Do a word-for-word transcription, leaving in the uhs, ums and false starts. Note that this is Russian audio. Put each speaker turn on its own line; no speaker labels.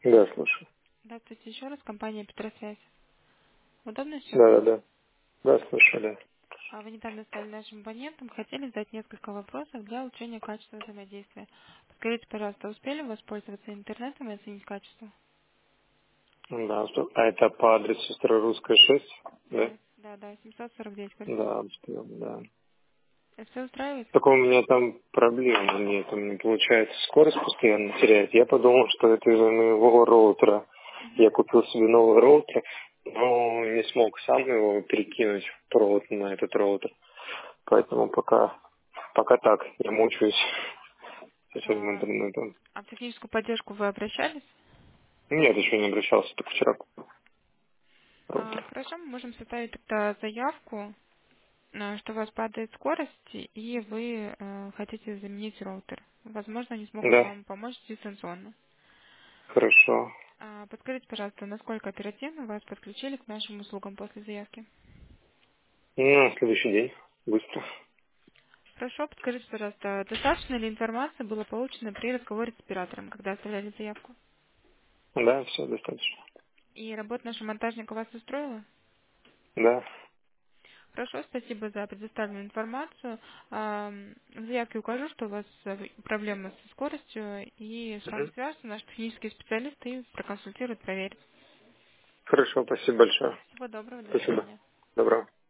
Да, слушаю.
Здравствуйте еще раз, компания Петросвязь. Удобно сейчас
Да, да,
говорить?
да. Да, слушаю, да.
А Вы недавно стали нашим абонентом, хотели задать несколько вопросов для улучшения качества взаимодействия. Скажите, пожалуйста, успели воспользоваться интернетом и оценить качество?
Да, что- а это по адресу Старорусская шесть, да?
Да, да, да, семьсот сорок девять квартира.
Да, успел, да.
Все устраивает?
Только у меня там проблема, нет, у меня получается скорость постоянно теряет. Я подумал, что это из-за моего роутера.
Мгм.
Я купил себе новый роутер, но не смог сам его перекинуть в провод на этот роутер. Поэтому пока, пока так, я мучаюсь с этим
А,
интернетом.
а в техническую поддержку вы обращались?
Нет, еще не обращался, только вчера купил
А,
роутер.
хорошо, мы можем составить тогда заявку, э, что у вас падает скорость, и вы э, хотите заменить роутер. Возможно, они смогут
Да,
вам помочь дистанционно.
хорошо.
А, Подскажите, пожалуйста, насколько оперативно вас подключили к нашим услугам после заявки?
Ну, на следующий день. Быстро.
Хорошо, подскажите, пожалуйста, достаточно ли информации было получено при разговоре с оператором, когда оставляли заявку?
Да, все достаточно.
И работа нашего монтажника вас устроила?
Да.
Хорошо, спасибо за предоставленную информацию. Ам, В заявке укажу, что у вас э, проблемы со скоростью, и с вами
Мгм.
свяжутся наши технические специалисты и проконсультируют, проверят.
Хорошо, спасибо большое.
Всего доброго, до
Спасибо.
свидания.
Доброго.